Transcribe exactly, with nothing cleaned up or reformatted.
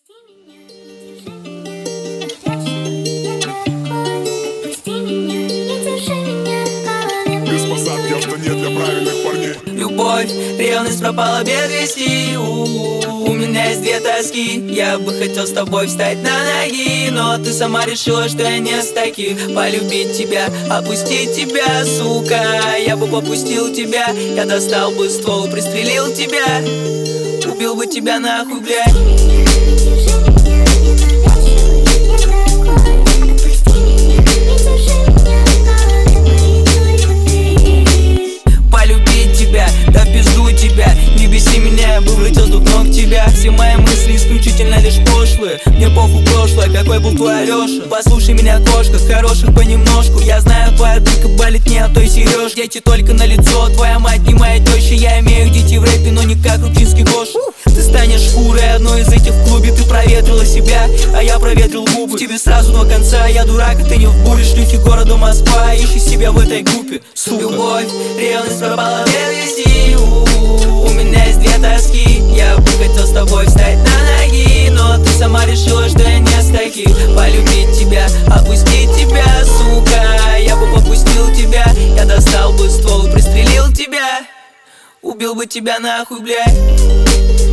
Отпусти меня, не держи меня, горячую, я отпусти меня, не держи меня, голове Без посадки авто не для правильных парней. Любовь, ревность пропала без вести. У, у меня есть две тоски. Я бы хотел с тобой встать на ноги, но ты сама решила, что я не с таких. Полюбить тебя, опустить тебя, сука. Я бы попустил тебя, я достал бы ствол, пристрелил тебя, убил бы тебя нахуй, блядь. Не беси меня, я бы влетел с двух ног тебя. Все мои мысли исключительно лишь пошлые. Мне похуй прошлое, какой был твой Алёша. Послушай меня, кошка, хороших понемножку. Я знаю, твоя дырка болит не от той сережки. Дети только на лицо, твоя мать не моя теща. Я имею детей в рэпе, но не как Рубчинский Гош. Ты станешь шкурой одной из этих в клубе. Ты проветрила себя, а я проветрил губы. Тебе сразу два конца, я дурак, а ты не в буре. Шлюхи города Москва, ищи себя в этой группе, сука. Любовь, ревность пропала без вести. У меня есть две тоски. Я бы хотел с тобой встать на ноги, но ты сама решила, что я не с таких. Полюбить тебя, опустить тебя, сука. Я бы попустил тебя, я достал бы ствол, пристрелил тебя, убил бы тебя нахуй, блядь.